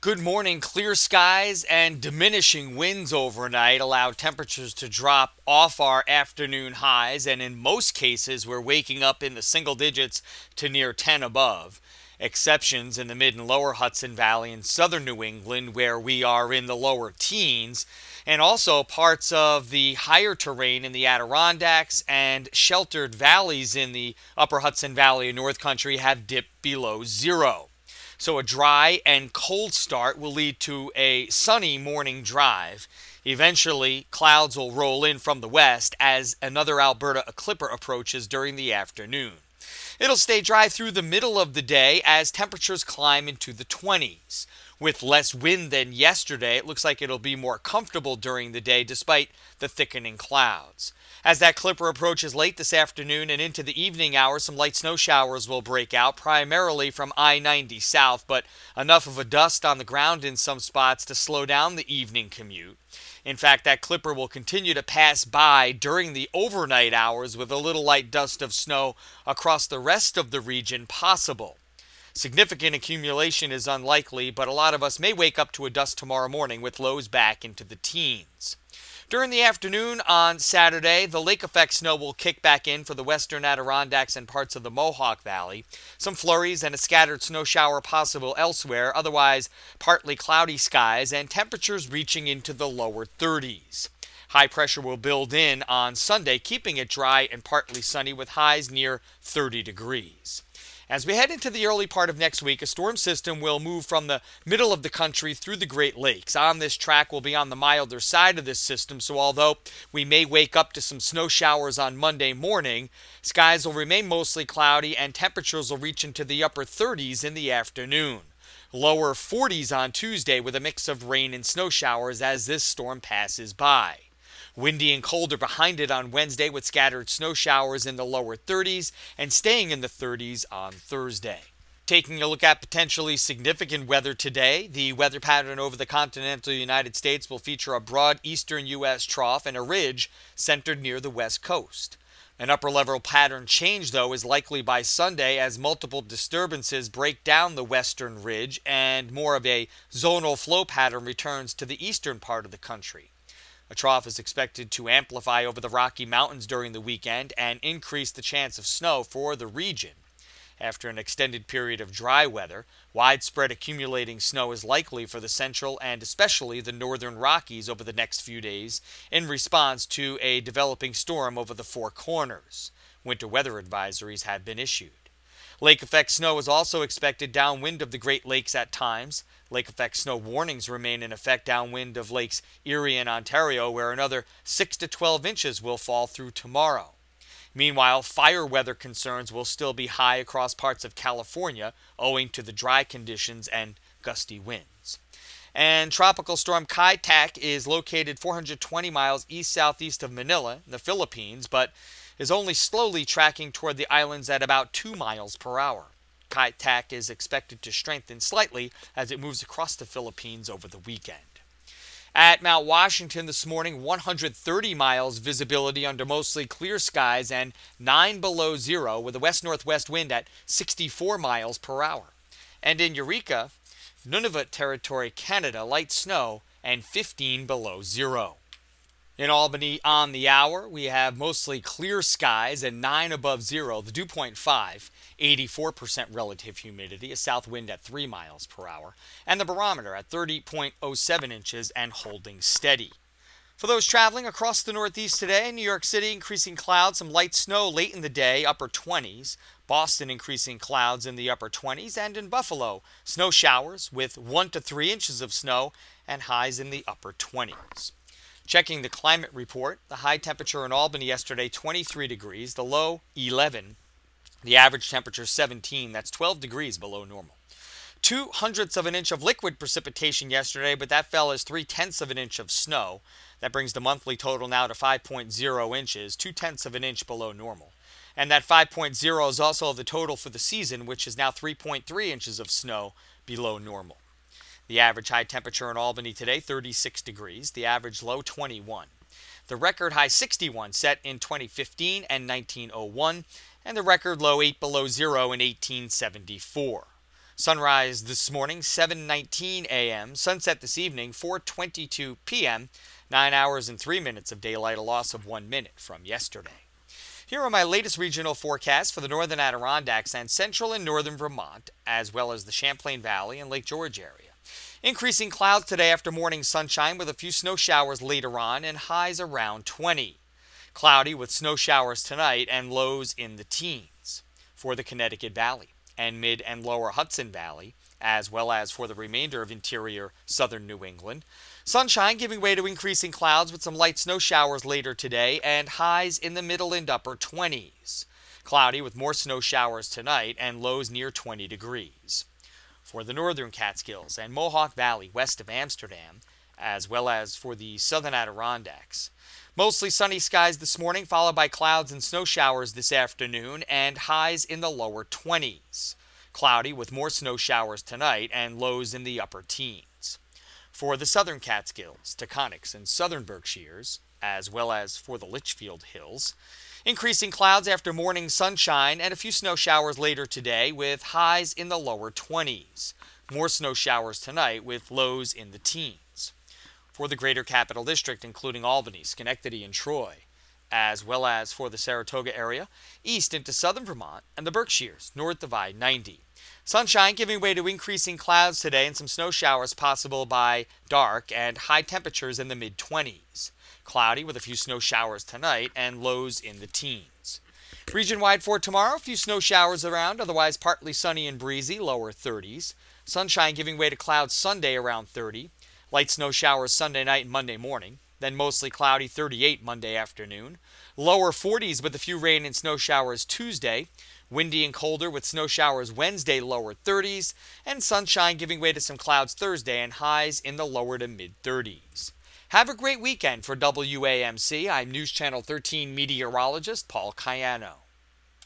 Good morning. Clear skies and diminishing winds overnight allowed temperatures to drop off our afternoon highs, and in most cases, we're waking up in the single digits to near 10 above. Exceptions in the mid and lower Hudson Valley and southern New England, where we are in the lower teens, and also parts of the higher terrain in the Adirondacks and sheltered valleys in the upper Hudson Valley and North Country have dipped below zero. So a dry and cold start will lead to a sunny morning drive. Eventually, clouds will roll in from the west as another Alberta eclipse approaches during the afternoon. It'll stay dry through the middle of the day as temperatures climb into the 20s. With less wind than yesterday, it looks like it'll be more comfortable during the day despite the thickening clouds. As that clipper approaches late this afternoon and into the evening hours, some light snow showers will break out, primarily from I-90 south, but enough of a dust on the ground in some spots to slow down the evening commute. In fact, that clipper will continue to pass by during the overnight hours with a little light dust of snow across the rest of the region possible. Significant accumulation is unlikely, but a lot of us may wake up to a dust tomorrow morning with lows back into the teens. During the afternoon on Saturday, the lake effect snow will kick back in for the western Adirondacks and parts of the Mohawk Valley. Some flurries and a scattered snow shower possible elsewhere, otherwise partly cloudy skies and temperatures reaching into the lower 30s. High pressure will build in on Sunday, keeping it dry and partly sunny with highs near 30 degrees. As we head into the early part of next week, a storm system will move from the middle of the country through the Great Lakes. On this track, we'll be on the milder side of this system, so although we may wake up to some snow showers on Monday morning, skies will remain mostly cloudy and temperatures will reach into the upper 30s in the afternoon. Lower 40s on Tuesday with a mix of rain and snow showers as this storm passes by. Windy and colder behind it on Wednesday with scattered snow showers in the lower 30s and staying in the 30s on Thursday. Taking a look at potentially significant weather today, the weather pattern over the continental United States will feature a broad eastern U.S. trough and a ridge centered near the west coast. An upper level pattern change, though, is likely by Sunday as multiple disturbances break down the western ridge and more of a zonal flow pattern returns to the eastern part of the country. A trough is expected to amplify over the Rocky Mountains during the weekend and increase the chance of snow for the region. After an extended period of dry weather, widespread accumulating snow is likely for the central and especially the northern Rockies over the next few days in response to a developing storm over the Four Corners. Winter weather advisories have been issued. Lake effect snow is also expected downwind of the Great Lakes at times. Lake effect snow warnings remain in effect downwind of Lakes Erie and Ontario, where another 6 to 12 inches will fall through tomorrow. Meanwhile, fire weather concerns will still be high across parts of California owing to the dry conditions and gusty winds. And Tropical Storm Kai Tak is located 420 miles east-southeast of Manila, in the Philippines, but is only slowly tracking toward the islands at about 2 miles per hour. Kai Tak is expected to strengthen slightly as it moves across the Philippines over the weekend. At Mount Washington this morning, 130 miles visibility under mostly clear skies and 9 below zero with a west-northwest wind at 64 miles per hour. And in Eureka, Nunavut Territory, Canada, light snow and 15 below zero. In Albany on the hour, we have mostly clear skies and 9 above zero, the dew point 5, 84% relative humidity, a south wind at 3 miles per hour, and the barometer at 30.07 inches and holding steady. For those traveling across the Northeast today, New York City increasing clouds, some light snow late in the day, upper 20s. Boston increasing clouds in the upper 20s, and in Buffalo, snow showers with 1 to 3 inches of snow and highs in the upper 20s. Checking the climate report, the high temperature in Albany yesterday, 23 degrees, the low 11, the average temperature 17, that's 12 degrees below normal. 0.02 of an inch of liquid precipitation yesterday, but that fell as 0.3 of an inch of snow. That brings the monthly total now to 5.0 inches, 0.2 of an inch below normal. And that 5.0 is also the total for the season, which is now 3.3 inches of snow below normal. The average high temperature in Albany today, 36 degrees. The average low, 21. The record high, 61, set in 2015 and 1901. And the record low, 8 below zero in 1874. Sunrise this morning, 7:19 a.m. Sunset this evening, 4:22 p.m. 9 hours and 3 minutes of daylight, a loss of 1 minute from yesterday. Here are my latest regional forecasts for the northern Adirondacks and central and northern Vermont, as well as the Champlain Valley and Lake George area. Increasing clouds today after morning sunshine with a few snow showers later on and highs around 20. Cloudy with snow showers tonight and lows in the teens. For the Connecticut Valley and mid and lower Hudson Valley, as well as for the remainder of interior southern New England, sunshine giving way to increasing clouds with some light snow showers later today and highs in the middle and upper 20s. Cloudy with more snow showers tonight and lows near 20 degrees. For the northern Catskills and Mohawk Valley west of Amsterdam, as well as for the southern Adirondacks, mostly sunny skies this morning, followed by clouds and snow showers this afternoon, and highs in the lower 20s. Cloudy with more snow showers tonight and lows in the upper teens. For the southern Catskills, Taconics, and southern Berkshires, as well as for the Litchfield Hills, increasing clouds after morning sunshine and a few snow showers later today with highs in the lower 20s. More snow showers tonight with lows in the teens. For the greater capital district, including Albany, Schenectady, and Troy, as well as for the Saratoga area, east into southern Vermont, and the Berkshires, north of I-90. Sunshine giving way to increasing clouds today and some snow showers possible by dark and high temperatures in the mid-20s. Cloudy with a few snow showers tonight and lows in the teens. Region-wide for tomorrow, a few snow showers around, otherwise partly sunny and breezy, lower 30s. Sunshine giving way to clouds Sunday around 30. Light snow showers Sunday night and Monday morning. Then mostly cloudy, 38 Monday afternoon. Lower 40s with a few rain and snow showers Tuesday. Windy and colder with snow showers Wednesday, lower 30s. And sunshine giving way to some clouds Thursday and highs in the lower to mid-30s. Have a great weekend. For WAMC, I'm News Channel 13 meteorologist Paul Cayano.